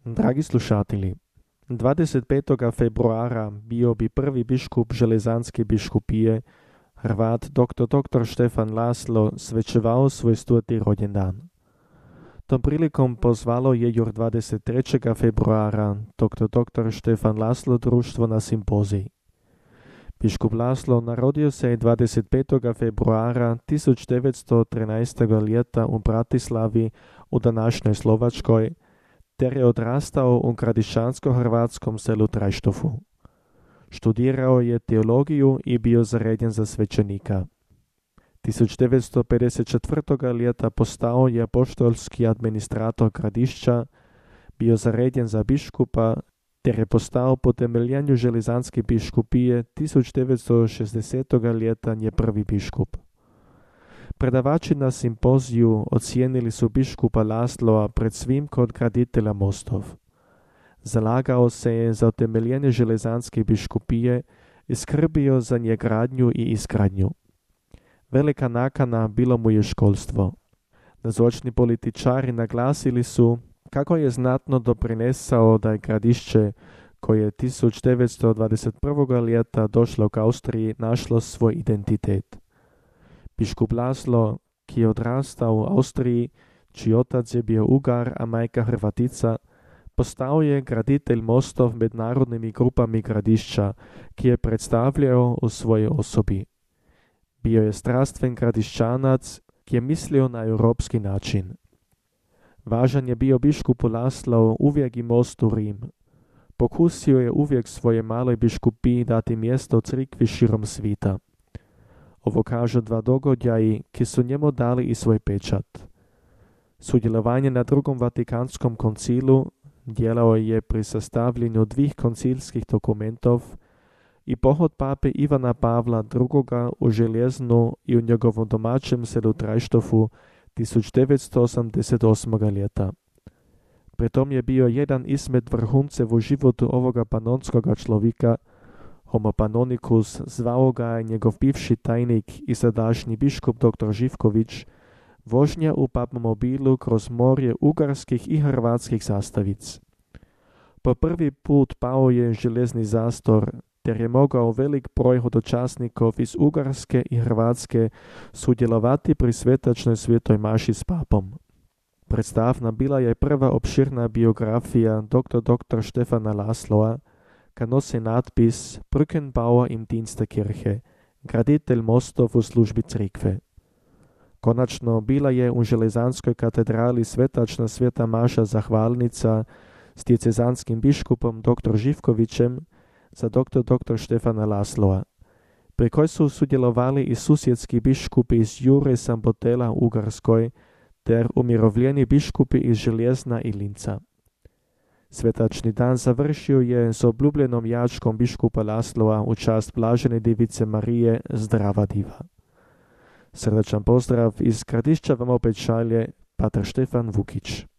Dragi slušatelji, 25. februara bio bi prvi biškup Železanske biškupije, Hrvat dr. Štefan Laslo, svečevao svoj 100. rođendan. Tom prilikom pozvalo je još 23. februara dr. Štefan Laslo društvo na simpozij. Biškup Laslo narodio se 25. februara 1913. ljeta u Bratislavi u današnjoj Slovačkoj, ter je odrastao u gradišćansko-hrvatskom selu Trajštofu. Študirao je teologiju i bio zaređen za svećenika. 1954. ljeta postao je apoštolski administrator Gradišća, bio zaređen za biškupa, ter je postao po temeljenju Železanske biškupije 1960. ljeta nje prvi biškup. Predavači na simpoziju ocijenili su biškupa Lasloa pred svim kod graditelja mostov. Zalagao se je za utemeljenje Železanske biškupije i skrbio za nje gradnju i izgradnju. Velika nakana bilo mu je školstvo. Nazočni političari naglasili su kako je znatno doprinesao da je Gradišće, koje je 1921. ljeta došlo k Austriji, našlo svoj identitet. Biškup Laslo, ki je odrastao u Austriji, čiji otac je bio Ugar, a majka Hrvatica, postao je graditelj mostov med narodnimi grupami Gradišća, ki je predstavljao u svojoj osobi. Bio je strastven gradišćanac, ki je mislio na europski način. Važan je bio biškupu Laslo uvijek i most u Rim. Pokusio je uvijek svoje maloj biškupiji dati mjesto crkvi širom svita. Ovo kažu dva događaji, ki su njemu dali i svoj pečat. Sudjelovanje na drugom Vatikanskom koncilu djelao je pri sastavljanju dvih koncilskih dokumentov i pohod pape Ivana Pavla II. U Željeznu i u njegovom domaćem selu Trajštofu 1988. ljeta. Pritom je bio jedan izmed vrhuncev u životu ovoga panonskoga človika. Homo Panonikus zvao ga je njegov bivši tajnik i sadašnji biškup dr. Živković, vožnja u papmobilu kroz morje ugarskih i hrvatskih zastavic. Po prvi put pao je železni zastor, ter je mogao velik broj hodočasnikov iz Ugarske i Hrvatske sudjelovati pri svetačnoj svetoj maši s papom. Predstavna bila je prva opširna biografija dr. Štefana Lasloa, ka nosi natpis Brückenbauer im Dienste Kirche, graditelj mostov u službi crkve. Konačno bila je u Železanskoj katedrali svetačna sveta maša zahvalnica s diecezanskim biškupom dr. Živkovićem za dr. Štefana Lasloa, pri kojoj su sudjelovali i susjedski biškupi iz Jure Sambotela u Ugarskoj, ter umirovljeni biškupi iz Željezna i Linca. Svetačni dan završio je s obljubljenom jačkom biškupa Lasloa u čast blažene Device Marije, Zdrava diva. Srdačan pozdrav iz Gradišća vam opet šalje pater Štefan Vukić.